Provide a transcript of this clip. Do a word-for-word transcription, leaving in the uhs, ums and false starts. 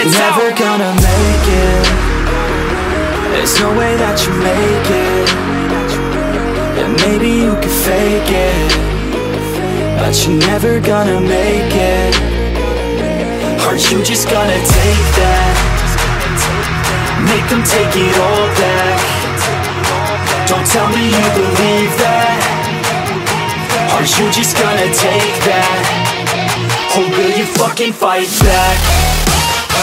never gonna make it. There's no way that you make it. And maybe you could fake it, but you're never gonna make it. Are you just gonna take that? Make them take it all back. Don't tell me you believe that. Are you just gonna take that? Or will you fucking fight back?